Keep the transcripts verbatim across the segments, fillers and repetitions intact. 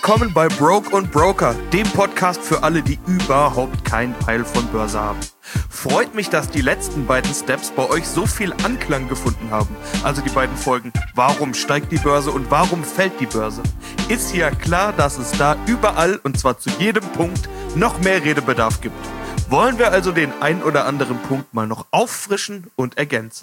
willkommen bei Broke und Broker, dem Podcast für alle, die überhaupt keinen Peil von Börse haben. Freut mich, dass die letzten beiden Steps bei euch so viel Anklang gefunden haben. Also die beiden Folgen, warum steigt die Börse und warum fällt die Börse? Ist ja klar, dass es da überall und zwar zu jedem Punkt noch mehr Redebedarf gibt. Wollen wir also den ein oder anderen Punkt mal noch auffrischen und ergänzen.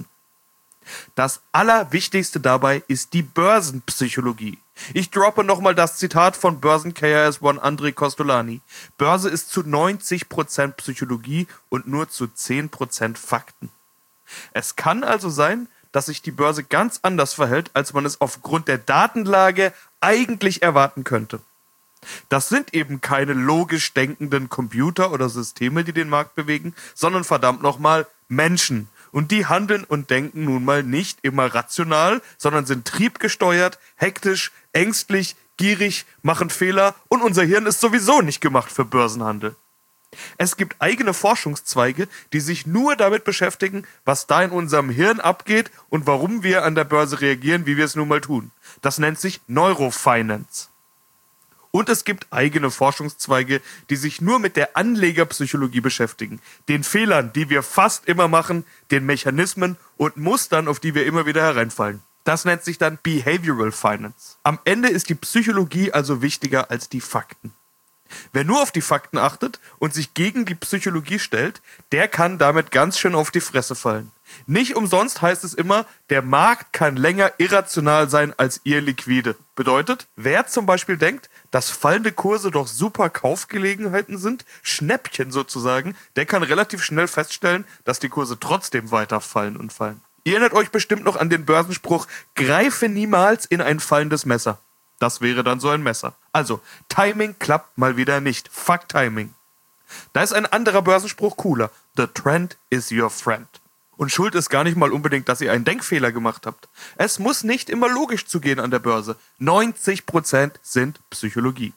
Das Allerwichtigste dabei ist die Börsenpsychologie. Ich droppe nochmal das Zitat von Börsen-K R S One André Kostolany. Börse ist zu neunzig Prozent Psychologie und nur zu zehn Prozent Fakten. Es kann also sein, dass sich die Börse ganz anders verhält, als man es aufgrund der Datenlage eigentlich erwarten könnte. Das sind eben keine logisch denkenden Computer oder Systeme, die den Markt bewegen, sondern verdammt nochmal Menschen. Und die handeln und denken nun mal nicht immer rational, sondern sind triebgesteuert, hektisch, ängstlich, gierig, machen Fehler und unser Hirn ist sowieso nicht gemacht für Börsenhandel. Es gibt eigene Forschungszweige, die sich nur damit beschäftigen, was da in unserem Hirn abgeht und warum wir an der Börse reagieren, wie wir es nun mal tun. Das nennt sich Neurofinance. Und es gibt eigene Forschungszweige, die sich nur mit der Anlegerpsychologie beschäftigen, den Fehlern, die wir fast immer machen, den Mechanismen und Mustern, auf die wir immer wieder hereinfallen. Das nennt sich dann Behavioral Finance. Am Ende ist die Psychologie also wichtiger als die Fakten. Wer nur auf die Fakten achtet und sich gegen die Psychologie stellt, der kann damit ganz schön auf die Fresse fallen. Nicht umsonst heißt es immer, der Markt kann länger irrational sein als ihr liquide. Bedeutet, wer zum Beispiel denkt, dass fallende Kurse doch super Kaufgelegenheiten sind, Schnäppchen sozusagen, der kann relativ schnell feststellen, dass die Kurse trotzdem weiter fallen und fallen. Ihr erinnert euch bestimmt noch an den Börsenspruch, greife niemals in ein fallendes Messer. Das wäre dann so ein Messer. Also, Timing klappt mal wieder nicht. Fuck Timing. Da ist ein anderer Börsenspruch cooler. The trend is your friend. Und Schuld ist gar nicht mal unbedingt, dass ihr einen Denkfehler gemacht habt. Es muss nicht immer logisch zugehen an der Börse. neunzig Prozent sind Psychologie.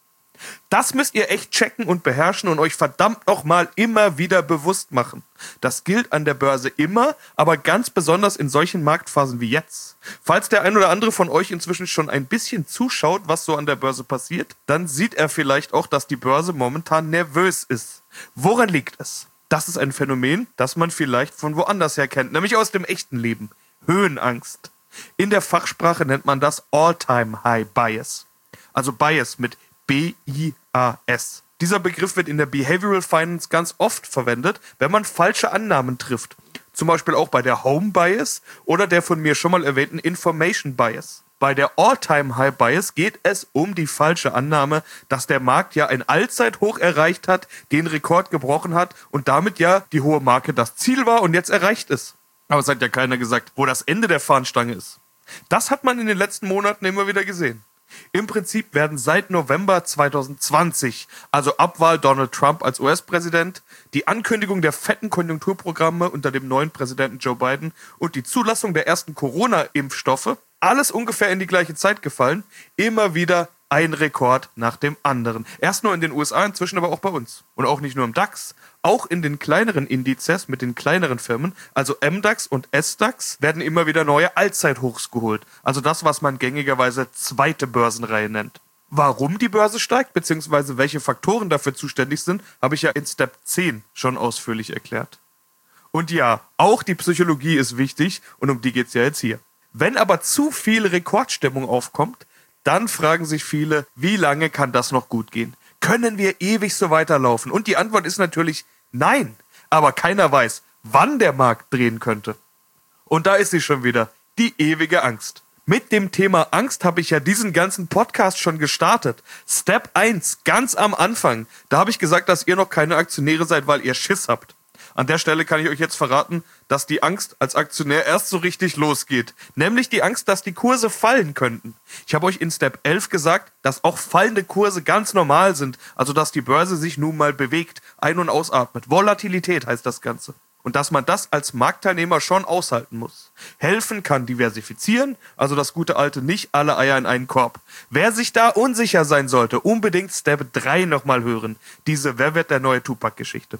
Das müsst ihr echt checken und beherrschen und euch verdammt nochmal immer wieder bewusst machen. Das gilt an der Börse immer, aber ganz besonders in solchen Marktphasen wie jetzt. Falls der ein oder andere von euch inzwischen schon ein bisschen zuschaut, was so an der Börse passiert, dann sieht er vielleicht auch, dass die Börse momentan nervös ist. Woran liegt es? Das ist ein Phänomen, das man vielleicht von woanders her kennt, nämlich aus dem echten Leben. Höhenangst. In der Fachsprache nennt man das All-Time-High-Bias. Also Bias mit B I A S. Dieser Begriff wird in der Behavioral Finance ganz oft verwendet, wenn man falsche Annahmen trifft. Zum Beispiel auch bei der Home Bias oder der von mir schon mal erwähnten Information Bias. Bei der All-Time-High-Bias geht es um die falsche Annahme, dass der Markt ja ein Allzeithoch erreicht hat, den Rekord gebrochen hat und damit ja die hohe Marke das Ziel war und jetzt erreicht ist. Aber es hat ja keiner gesagt, wo das Ende der Fahnenstange ist. Das hat man in den letzten Monaten immer wieder gesehen. Im Prinzip werden seit November zwanzig zwanzig, also Abwahl Donald Trump als U S-Präsident, die Ankündigung der fetten Konjunkturprogramme unter dem neuen Präsidenten Joe Biden und die Zulassung der ersten Corona-Impfstoffe, alles ungefähr in die gleiche Zeit gefallen, immer wieder ein Rekord nach dem anderen. Erst nur in den U S A, inzwischen aber auch bei uns. Und auch nicht nur im DAX, auch in den kleineren Indizes mit den kleineren Firmen, also M DAX und S DAX, werden immer wieder neue Allzeithochs geholt. Also das, was man gängigerweise zweite Börsenreihe nennt. Warum die Börse steigt, beziehungsweise welche Faktoren dafür zuständig sind, habe ich ja in Step zehn schon ausführlich erklärt. Und ja, auch die Psychologie ist wichtig und um die geht es ja jetzt hier. Wenn aber zu viel Rekordstimmung aufkommt, dann fragen sich viele, wie lange kann das noch gut gehen? Können wir ewig so weiterlaufen? Und die Antwort ist natürlich nein. Aber keiner weiß, wann der Markt drehen könnte. Und da ist sie schon wieder, die ewige Angst. Mit dem Thema Angst habe ich ja diesen ganzen Podcast schon gestartet. Step eins, ganz am Anfang. Da habe ich gesagt, dass ihr noch keine Aktionäre seid, weil ihr Schiss habt. An der Stelle kann ich euch jetzt verraten, dass die Angst als Aktionär erst so richtig losgeht. Nämlich die Angst, dass die Kurse fallen könnten. Ich habe euch in Step elf gesagt, dass auch fallende Kurse ganz normal sind. Also dass die Börse sich nun mal bewegt, ein- und ausatmet. Volatilität heißt das Ganze. Und dass man das als Marktteilnehmer schon aushalten muss. Helfen kann diversifizieren, also das gute alte nicht alle Eier in einen Korb. Wer sich da unsicher sein sollte, unbedingt Step drei nochmal hören. Diese Wer wird der neue Tupac-Geschichte.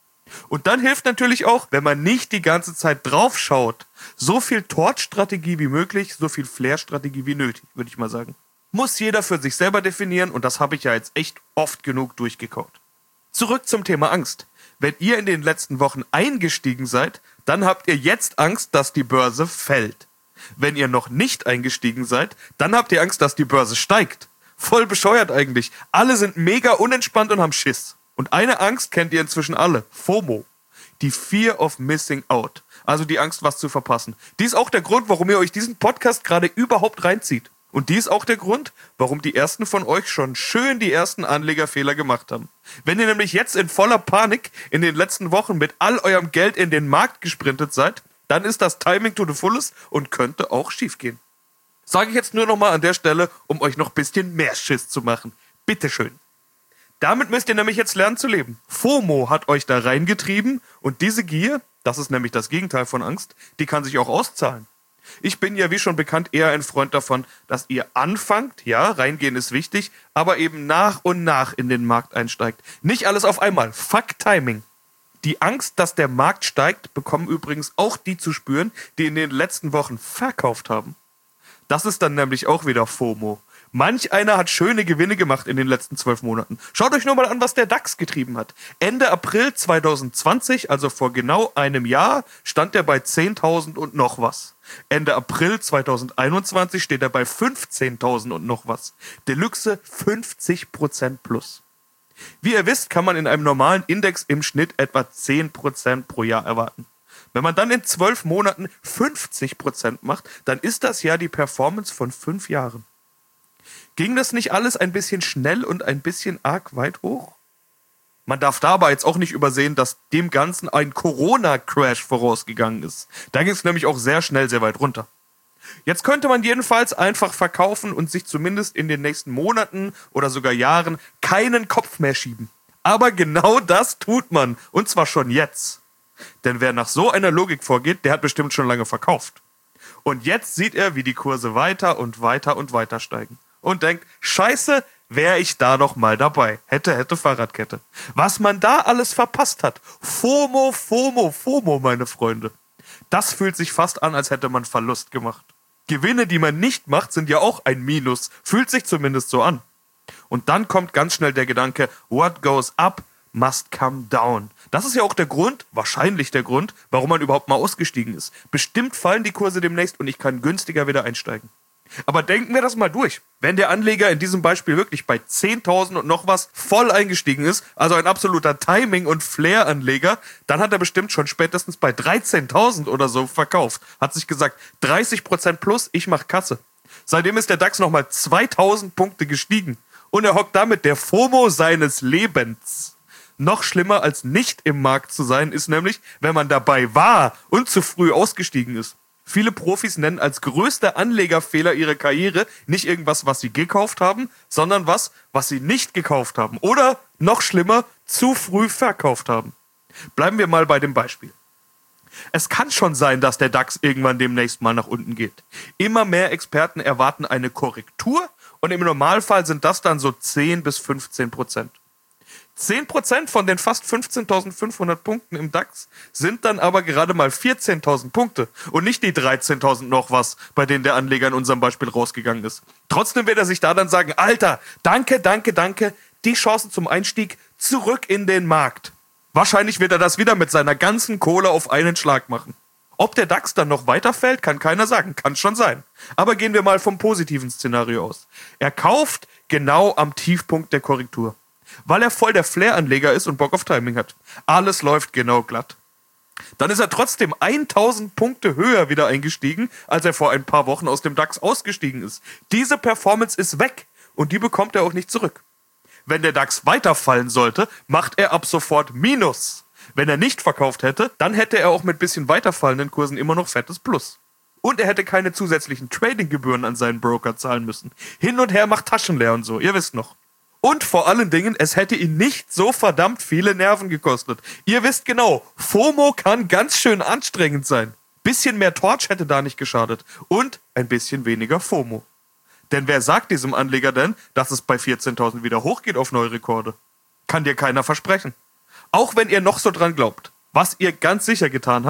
Und dann hilft natürlich auch, wenn man nicht die ganze Zeit drauf schaut, so viel Torch-Strategie wie möglich, so viel Flair-Strategie wie nötig, würde ich mal sagen. Muss jeder für sich selber definieren und das habe ich ja jetzt echt oft genug durchgekaut. Zurück zum Thema Angst. Wenn ihr in den letzten Wochen eingestiegen seid, dann habt ihr jetzt Angst, dass die Börse fällt. Wenn ihr noch nicht eingestiegen seid, dann habt ihr Angst, dass die Börse steigt. Voll bescheuert eigentlich. Alle sind mega unentspannt und haben Schiss. Und eine Angst kennt ihr inzwischen alle. FOMO. Die Fear of Missing Out. Also die Angst, was zu verpassen. Die ist auch der Grund, warum ihr euch diesen Podcast gerade überhaupt reinzieht. Und die ist auch der Grund, warum die ersten von euch schon schön die ersten Anlegerfehler gemacht haben. Wenn ihr nämlich jetzt in voller Panik in den letzten Wochen mit all eurem Geld in den Markt gesprintet seid, dann ist das Timing to the fullest und könnte auch schiefgehen. Sage ich jetzt nur nochmal an der Stelle, um euch noch ein bisschen mehr Schiss zu machen. Bitteschön. Damit müsst ihr nämlich jetzt lernen zu leben. FOMO hat euch da reingetrieben und diese Gier, das ist nämlich das Gegenteil von Angst, die kann sich auch auszahlen. Ich bin ja wie schon bekannt eher ein Freund davon, dass ihr anfangt, ja, reingehen ist wichtig, aber eben nach und nach in den Markt einsteigt. Nicht alles auf einmal. Fuck Timing. Die Angst, dass der Markt steigt, bekommen übrigens auch die zu spüren, die in den letzten Wochen verkauft haben. Das ist dann nämlich auch wieder FOMO. Manch einer hat schöne Gewinne gemacht in den letzten zwölf Monaten. Schaut euch nur mal an, was der DAX getrieben hat. Ende April zwanzig zwanzig, also vor genau einem Jahr, stand er bei zehntausend und noch was. Ende April zwanzig einundzwanzig steht er bei fünfzehntausend und noch was. Deluxe fünfzig Prozent plus. Wie ihr wisst, kann man in einem normalen Index im Schnitt etwa zehn Prozent pro Jahr erwarten. Wenn man dann in zwölf Monaten fünfzig Prozent macht, dann ist das ja die Performance von fünf Jahren. Ging das nicht alles ein bisschen schnell und ein bisschen arg weit hoch? Man darf dabei jetzt auch nicht übersehen, dass dem Ganzen ein Corona-Crash vorausgegangen ist. Da ging es nämlich auch sehr schnell sehr weit runter. Jetzt könnte man jedenfalls einfach verkaufen und sich zumindest in den nächsten Monaten oder sogar Jahren keinen Kopf mehr schieben. Aber genau das tut man, und zwar schon jetzt. Denn wer nach so einer Logik vorgeht, der hat bestimmt schon lange verkauft. Und jetzt sieht er, wie die Kurse weiter und weiter und weiter steigen. Und denkt, scheiße, wäre ich da noch mal dabei. Hätte, hätte Fahrradkette. Was man da alles verpasst hat. FOMO, FOMO, FOMO, meine Freunde. Das fühlt sich fast an, als hätte man Verlust gemacht. Gewinne, die man nicht macht, sind ja auch ein Minus. Fühlt sich zumindest so an. Und dann kommt ganz schnell der Gedanke, what goes up must come down. Das ist ja auch der Grund, wahrscheinlich der Grund, warum man überhaupt mal ausgestiegen ist. Bestimmt fallen die Kurse demnächst und ich kann günstiger wieder einsteigen. Aber denken wir das mal durch. Wenn der Anleger in diesem Beispiel wirklich bei zehntausend und noch was voll eingestiegen ist, also ein absoluter Timing- und Flair-Anleger, dann hat er bestimmt schon spätestens bei dreizehntausend oder so verkauft. Hat sich gesagt, dreißig Prozent plus, ich mach Kasse. Seitdem ist der DAX nochmal zweitausend Punkte gestiegen. Und er hockt damit der FOMO seines Lebens. Noch schlimmer als nicht im Markt zu sein, ist nämlich, wenn man dabei war und zu früh ausgestiegen ist. Viele Profis nennen als größter Anlegerfehler ihrer Karriere nicht irgendwas, was sie gekauft haben, sondern was, was sie nicht gekauft haben. Oder, noch schlimmer, zu früh verkauft haben. Bleiben wir mal bei dem Beispiel. Es kann schon sein, dass der DAX irgendwann demnächst mal nach unten geht. Immer mehr Experten erwarten eine Korrektur und im Normalfall sind das dann so zehn bis fünfzehn Prozent. zehn Prozent von den fast fünfzehntausendfünfhundert Punkten im DAX sind dann aber gerade mal vierzehntausend Punkte und nicht die dreizehntausend noch was, bei denen der Anleger in unserem Beispiel rausgegangen ist. Trotzdem wird er sich da dann sagen, Alter, danke, danke, danke, die Chance zum Einstieg zurück in den Markt. Wahrscheinlich wird er das wieder mit seiner ganzen Kohle auf einen Schlag machen. Ob der DAX dann noch weiterfällt, kann keiner sagen, kann schon sein. Aber gehen wir mal vom positiven Szenario aus. Er kauft genau am Tiefpunkt der Korrektur. Weil er voll der Flair-Anleger ist und Bock auf Timing hat. Alles läuft genau glatt. Dann ist er trotzdem tausend Punkte höher wieder eingestiegen, als er vor ein paar Wochen aus dem DAX ausgestiegen ist. Diese Performance ist weg und die bekommt er auch nicht zurück. Wenn der DAX weiterfallen sollte, macht er ab sofort Minus. Wenn er nicht verkauft hätte, dann hätte er auch mit bisschen weiterfallenden Kursen immer noch fettes Plus. Und er hätte keine zusätzlichen Tradinggebühren an seinen Broker zahlen müssen. Hin und her macht Taschen leer und so, ihr wisst noch. Und vor allen Dingen, es hätte ihn nicht so verdammt viele Nerven gekostet. Ihr wisst genau, FOMO kann ganz schön anstrengend sein. Bisschen mehr Torch hätte da nicht geschadet. Und ein bisschen weniger FOMO. Denn wer sagt diesem Anleger denn, dass es bei vierzehntausend wieder hochgeht auf neue Rekorde? Kann dir keiner versprechen. Auch wenn ihr noch so dran glaubt. Was ihr ganz sicher getan habt,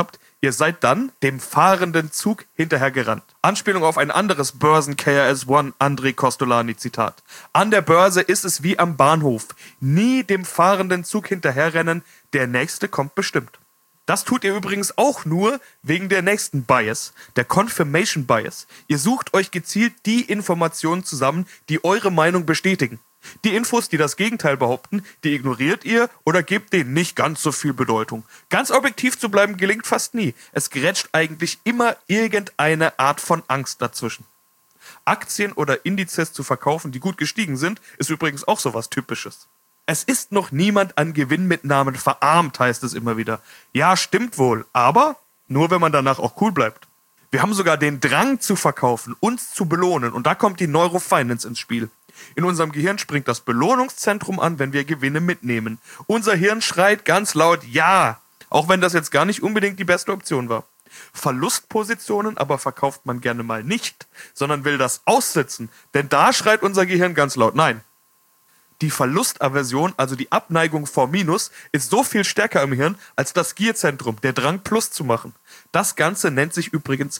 Ihr seid dann dem fahrenden Zug hinterhergerannt. Anspielung auf ein anderes Börsen-K R S One André Kostolany-Zitat. An der Börse ist es wie am Bahnhof. Nie dem fahrenden Zug hinterherrennen, der nächste kommt bestimmt. Das tut ihr übrigens auch nur wegen der nächsten Bias, der Confirmation Bias. Ihr sucht euch gezielt die Informationen zusammen, die eure Meinung bestätigen. Die Infos, die das Gegenteil behaupten, die ignoriert ihr oder gebt denen nicht ganz so viel Bedeutung. Ganz objektiv zu bleiben gelingt fast nie. Es grätscht eigentlich immer irgendeine Art von Angst dazwischen. Aktien oder Indizes zu verkaufen, die gut gestiegen sind, ist übrigens auch sowas Typisches. Es ist noch niemand an Gewinnmitnahmen verarmt, heißt es immer wieder. Ja, stimmt wohl, aber nur wenn man danach auch cool bleibt. Wir haben sogar den Drang zu verkaufen, uns zu belohnen, und da kommt die Neurofinance ins Spiel. In unserem Gehirn springt das Belohnungszentrum an, wenn wir Gewinne mitnehmen. Unser Hirn schreit ganz laut Ja, auch wenn das jetzt gar nicht unbedingt die beste Option war. Verlustpositionen aber verkauft man gerne mal nicht, sondern will das aussitzen, denn da schreit unser Gehirn ganz laut Nein. Die Verlustaversion, also die Abneigung vor Minus, ist so viel stärker im Hirn als das Gierzentrum, der Drang Plus zu machen. Das Ganze nennt sich übrigens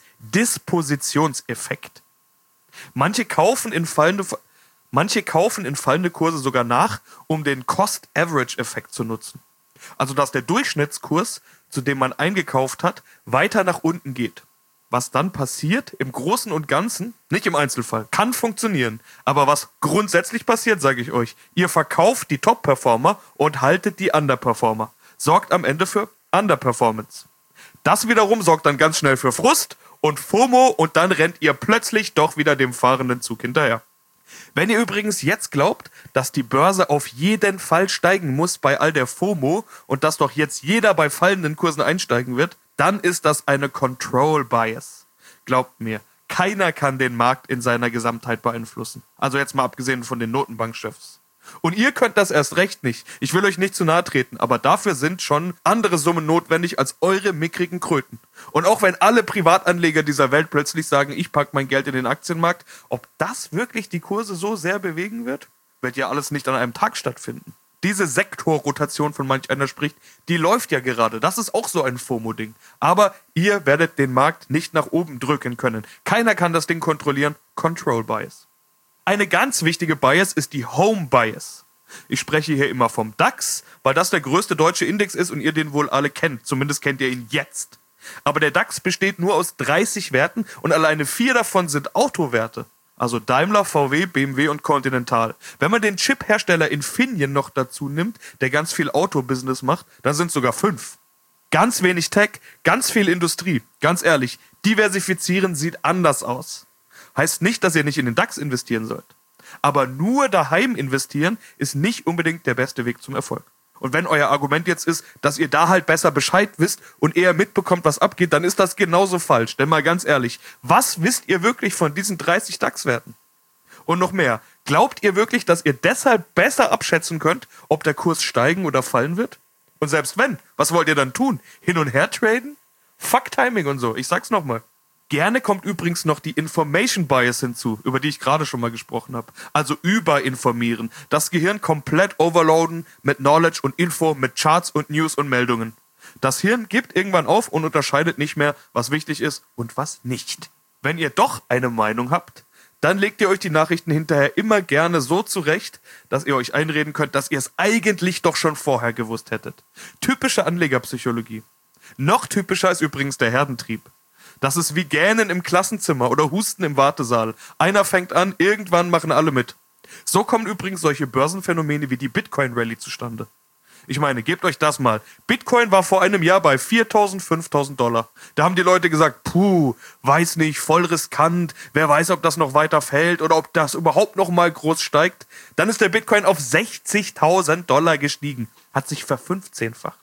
Dispositionseffekt. Manche kaufen in fallende, manche kaufen in fallende Kurse sogar nach, um den Cost-Average-Effekt zu nutzen. Also dass der Durchschnittskurs, zu dem man eingekauft hat, weiter nach unten geht. Was dann passiert, im Großen und Ganzen, nicht im Einzelfall, kann funktionieren. Aber was grundsätzlich passiert, sage ich euch, ihr verkauft die Top-Performer und haltet die Underperformer. Sorgt am Ende für Underperformance. Das wiederum sorgt dann ganz schnell für Frust und FOMO und dann rennt ihr plötzlich doch wieder dem fahrenden Zug hinterher. Wenn ihr übrigens jetzt glaubt, dass die Börse auf jeden Fall steigen muss bei all der FOMO und dass doch jetzt jeder bei fallenden Kursen einsteigen wird, dann ist das eine Control Bias. Glaubt mir, keiner kann den Markt in seiner Gesamtheit beeinflussen. Also jetzt mal abgesehen von den Notenbankchefs. Und ihr könnt das erst recht nicht. Ich will euch nicht zu nahe treten, aber dafür sind schon andere Summen notwendig als eure mickrigen Kröten. Und auch wenn alle Privatanleger dieser Welt plötzlich sagen, ich packe mein Geld in den Aktienmarkt, ob das wirklich die Kurse so sehr bewegen wird, wird ja alles nicht an einem Tag stattfinden. Diese Sektorrotation, von manch einer spricht, die läuft ja gerade. Das ist auch so ein FOMO-Ding. Aber ihr werdet den Markt nicht nach oben drücken können. Keiner kann das Ding kontrollieren. Control Bias. Eine ganz wichtige Bias ist die Home Bias. Ich spreche hier immer vom DAX, weil das der größte deutsche Index ist und ihr den wohl alle kennt. Zumindest kennt ihr ihn jetzt. Aber der DAX besteht nur aus dreißig Werten und alleine vier davon sind Autowerte. Also Daimler, V W, B M W und Continental. Wenn man den Chip-Hersteller Infineon noch dazu nimmt, der ganz viel Autobusiness macht, dann sind es sogar fünf. Ganz wenig Tech, ganz viel Industrie. Ganz ehrlich, diversifizieren sieht anders aus. Heißt nicht, dass ihr nicht in den DAX investieren sollt. Aber nur daheim investieren ist nicht unbedingt der beste Weg zum Erfolg. Und wenn euer Argument jetzt ist, dass ihr da halt besser Bescheid wisst und eher mitbekommt, was abgeht, dann ist das genauso falsch. Denn mal ganz ehrlich, was wisst ihr wirklich von diesen dreißig DAX-Werten? Und noch mehr, glaubt ihr wirklich, dass ihr deshalb besser abschätzen könnt, ob der Kurs steigen oder fallen wird? Und selbst wenn, was wollt ihr dann tun? Hin und her traden? Fuck Timing und so, ich sag's nochmal. Gerne kommt übrigens noch die Information Bias hinzu, über die ich gerade schon mal gesprochen habe. Also überinformieren. Das Gehirn komplett overloaden mit Knowledge und Info, mit Charts und News und Meldungen. Das Hirn gibt irgendwann auf und unterscheidet nicht mehr, was wichtig ist und was nicht. Wenn ihr doch eine Meinung habt, dann legt ihr euch die Nachrichten hinterher immer gerne so zurecht, dass ihr euch einreden könnt, dass ihr es eigentlich doch schon vorher gewusst hättet. Typische Anlegerpsychologie. Noch typischer ist übrigens der Herdentrieb. Das ist wie Gähnen im Klassenzimmer oder Husten im Wartesaal. Einer fängt an, irgendwann machen alle mit. So kommen übrigens solche Börsenphänomene wie die Bitcoin-Rallye zustande. Ich meine, gebt euch das mal. Bitcoin war vor einem Jahr bei viertausend, fünftausend Dollar. Da haben die Leute gesagt, puh, weiß nicht, voll riskant. Wer weiß, ob das noch weiter fällt oder ob das überhaupt noch mal groß steigt. Dann ist der Bitcoin auf sechzigtausend Dollar gestiegen. Hat sich verfünfzehnfacht.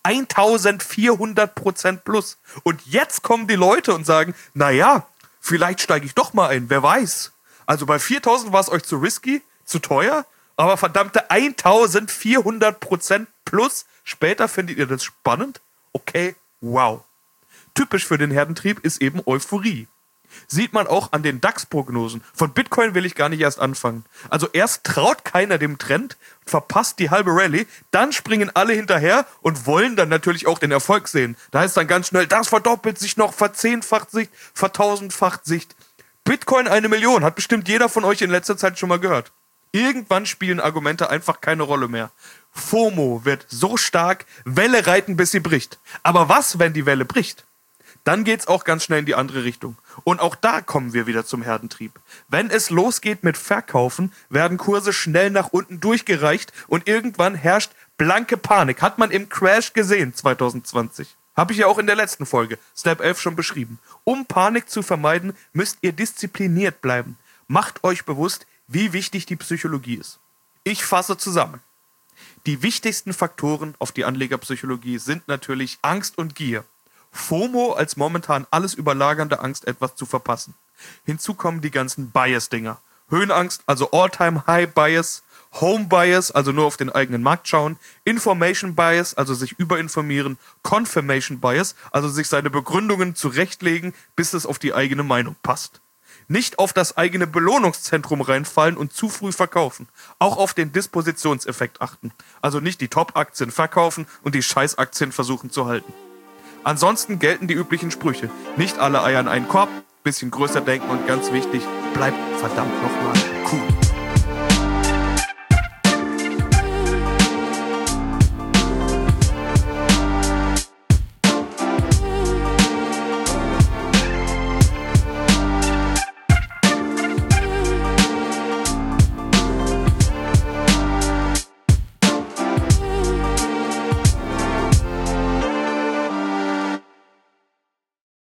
eintausendvierhundert Prozent plus. Und jetzt kommen die Leute und sagen, naja, vielleicht steige ich doch mal ein, wer weiß. Also bei viertausend war es euch zu risky, zu teuer, aber verdammte eintausendvierhundert Prozent plus. Später findet ihr das spannend? Okay, wow. Typisch für den Herdentrieb ist eben Euphorie. Sieht man auch an den DAX-Prognosen. Von Bitcoin will ich gar nicht erst anfangen. Also erst traut keiner dem Trend, verpasst die halbe Rallye, dann springen alle hinterher und wollen dann natürlich auch den Erfolg sehen. Da heißt dann ganz schnell, das verdoppelt sich noch, verzehnfacht sich, vertausendfacht sich. Bitcoin eine Million, hat bestimmt jeder von euch in letzter Zeit schon mal gehört. Irgendwann spielen Argumente einfach keine Rolle mehr. FOMO wird so stark, Welle reiten, bis sie bricht. Aber was, wenn die Welle bricht? Dann geht's auch ganz schnell in die andere Richtung. Und auch da kommen wir wieder zum Herdentrieb. Wenn es losgeht mit Verkaufen, werden Kurse schnell nach unten durchgereicht und irgendwann herrscht blanke Panik. Hat man im Crash gesehen zwanzig zwanzig. Habe ich ja auch in der letzten Folge, Step elf, schon beschrieben. Um Panik zu vermeiden, müsst ihr diszipliniert bleiben. Macht euch bewusst, wie wichtig die Psychologie ist. Ich fasse zusammen. Die wichtigsten Faktoren auf die Anlegerpsychologie sind natürlich Angst und Gier. FOMO als momentan alles überlagernde Angst, etwas zu verpassen. Hinzu kommen die ganzen Bias-Dinger. Höhenangst, also All-Time-High-Bias, Home-Bias, also nur auf den eigenen Markt schauen, Information-Bias, also sich überinformieren, Confirmation-Bias, also sich seine Begründungen zurechtlegen, bis es auf die eigene Meinung passt. Nicht auf das eigene Belohnungszentrum reinfallen und zu früh verkaufen. Auch auf den Dispositionseffekt achten. Also nicht die Top-Aktien verkaufen und die Scheiß-Aktien versuchen zu halten. Ansonsten gelten die üblichen Sprüche. Nicht alle Eier in einen Korb, bisschen größer denken und ganz wichtig, bleibt verdammt nochmal cool.